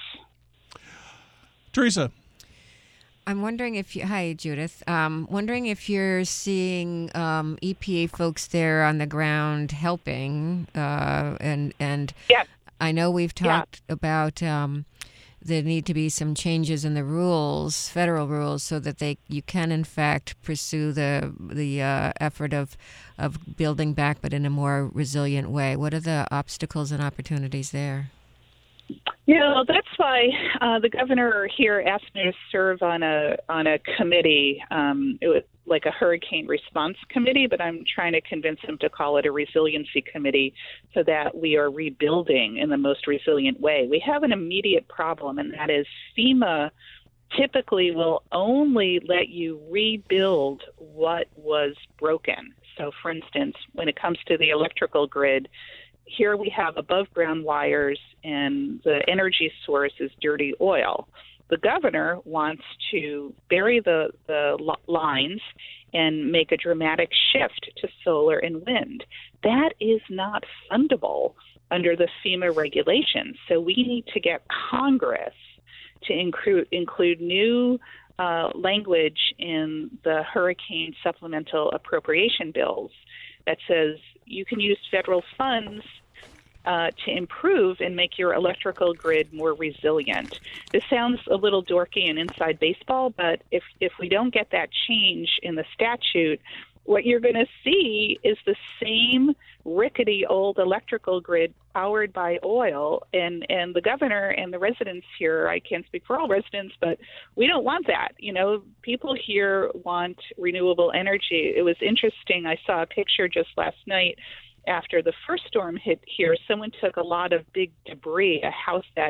Teresa. I'm wondering if hi Judith. Wondering if you're seeing EPA folks there on the ground helping, and yes. I know we've talked about there need to be some changes in the rules, federal rules, so that you can in fact pursue the effort of building back, but in a more resilient way. What are the obstacles and opportunities there? Yeah, well, that's why the governor here asked me to serve on a committee. It was like a hurricane response committee, but I'm trying to convince him to call it a resiliency committee so that we are rebuilding in the most resilient way. We have an immediate problem, and that is FEMA typically will only let you rebuild what was broken. So, for instance, when it comes to the electrical grid, here we have above-ground wires, and the energy source is dirty oil. The governor wants to bury the lines and make a dramatic shift to solar and wind. That is not fundable under the FEMA regulations. So we need to get Congress to include new language in the hurricane supplemental appropriation bills that says you can use federal funds to improve and make your electrical grid more resilient. This sounds a little dorky and inside baseball, but if we don't get that change in the statute, what you're going to see is the same rickety old electrical grid powered by oil, and the governor and the residents here, I can't speak for all residents, but we don't want that. You know, people here want renewable energy. It was interesting. I saw a picture just last night after the first storm hit here. Someone took a lot of big debris, a house that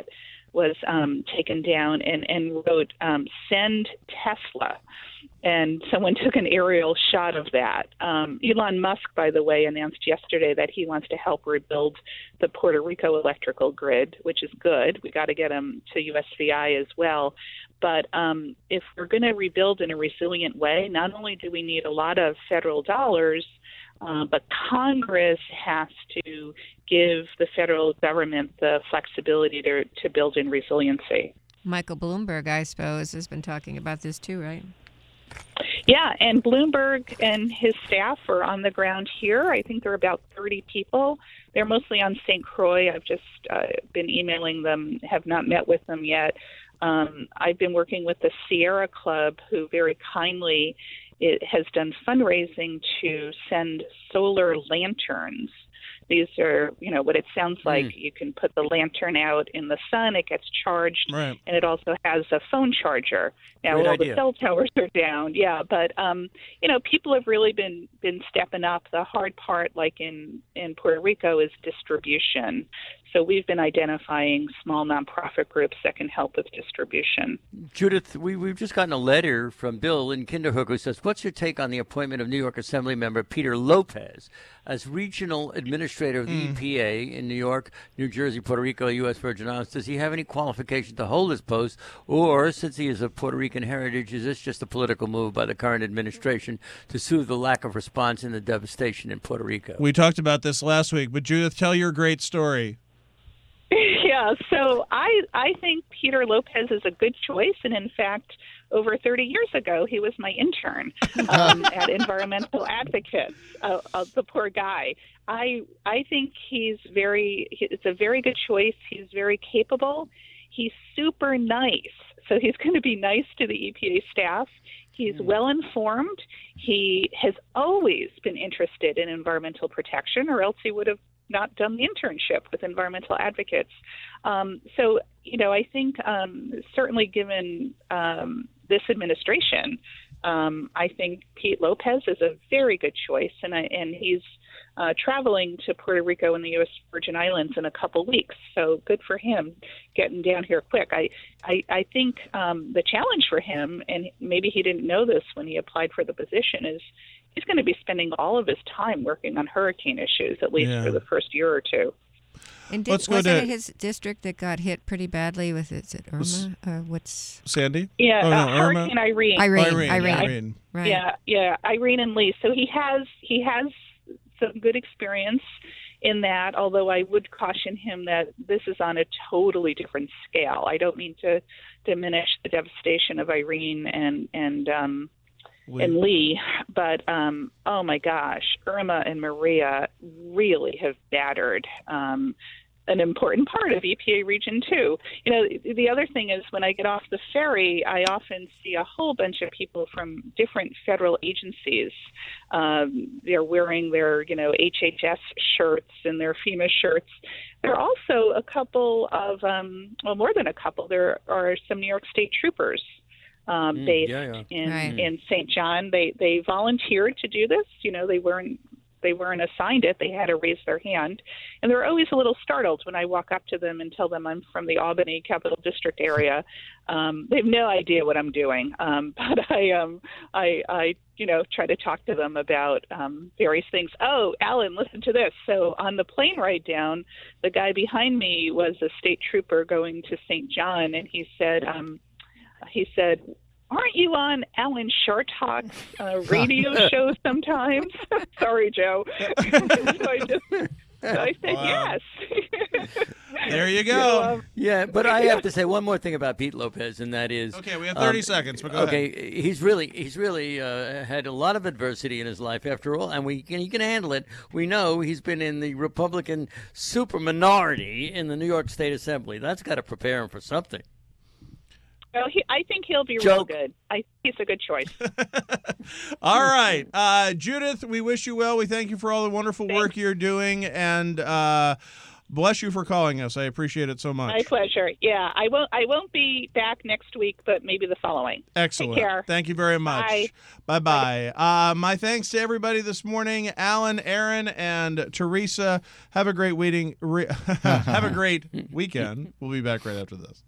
was taken down and wrote "Send Tesla." And someone took an aerial shot of that. Elon Musk, by the way, announced yesterday that he wants to help rebuild the Puerto Rico electrical grid, which is good. We got to get him to USVI as well. But if we're going to rebuild in a resilient way, not only do we need a lot of federal dollars, but Congress has to give the federal government the flexibility to build in resiliency. Michael Bloomberg, I suppose, has been talking about this too, right? Yeah, and Bloomberg and his staff are on the ground here. I think there are about 30 people. They're mostly on St. Croix. I've just been emailing them, have not met with them yet. I've been working with the Sierra Club, who very kindly has done fundraising to send solar lanterns. These are, what it sounds like. You can put the lantern out in the sun, it gets charged, Right. and it also has a phone charger. Now, Great all idea. the cell towers are down, but, people have really been stepping up. The hard part, like in Puerto Rico, is distribution. So we've been identifying small nonprofit groups that can help with distribution. Judith, we've just gotten a letter from Bill in Kinderhook who says, what's your take on the appointment of New York Assembly member Peter Lopez as regional administrator of the EPA in New York, New Jersey, Puerto Rico, U.S. Virgin Islands? Does he have any qualification to hold this post? Or, since he is of Puerto Rican heritage, is this just a political move by the current administration to soothe the lack of response in the devastation in Puerto Rico? We talked about this last week, but Judith, tell your great story. Yeah, so I think Peter Lopez is a good choice, and in fact, over 30 years ago, he was my intern at Environmental Advocates. The poor guy. I think it's a very good choice. He's very capable. He's super nice, so he's going to be nice to the EPA staff. He's well informed. He has always been interested in environmental protection, or else he would have not done the internship with Environmental Advocates. I think certainly given this administration, I think Pete Lopez is a very good choice, and he's traveling to Puerto Rico and the U.S. Virgin Islands in a couple weeks. So good for him getting down here quick. I think the challenge for him, and maybe he didn't know this when he applied for the position, is he's going to be spending all of his time working on hurricane issues, at least for the first year or two. And Let's go wasn't to- it his district that got hit pretty badly with, is it Irma? What's Sandy? Yeah, Oh, no, Irma. Hurricane Irene. Irene. Right. Yeah, Irene and Lee. So he has some good experience in that, although I would caution him that this is on a totally different scale. I don't mean to diminish the devastation of Irene and Lee, but oh my gosh, Irma and Maria really have battered an important part of EPA Region 2. The other thing is when I get off the ferry, I often see a whole bunch of people from different federal agencies. They're wearing their, HHS shirts and their FEMA shirts. There are also a couple of, more than a couple. There are some New York State troopers based in St. John. They volunteered to do this. They weren't assigned it. They had to raise their hand. And they're always a little startled when I walk up to them and tell them I'm from the Albany Capital District area. They have no idea what I'm doing. But I try to talk to them about various things. Oh, Alan, listen to this. So on the plane ride down, the guy behind me was a state trooper going to St. John, and he said, aren't you on Alan Chartock's radio show sometimes? Sorry, Joe. So I said, yes. There you go. Yeah, but I have to say one more thing about Pete Lopez, and that is... Okay, we have 30 seconds, but go ahead. He's really had a lot of adversity in his life, after all, and he can handle it. We know he's been in the Republican super minority in the New York State Assembly. That's got to prepare him for something. Well, I think he'll be real good. I think he's a good choice. All right. Judith, we wish you well. We thank you for all the wonderful work you're doing. And bless you for calling us. I appreciate it so much. My pleasure. Yeah, I won't be back next week, but maybe the following. Excellent. Take care. Thank you very much. Bye. Bye. My thanks to everybody this morning. Alan, Aaron, and Teresa. Have a great weekend. We'll be back right after this.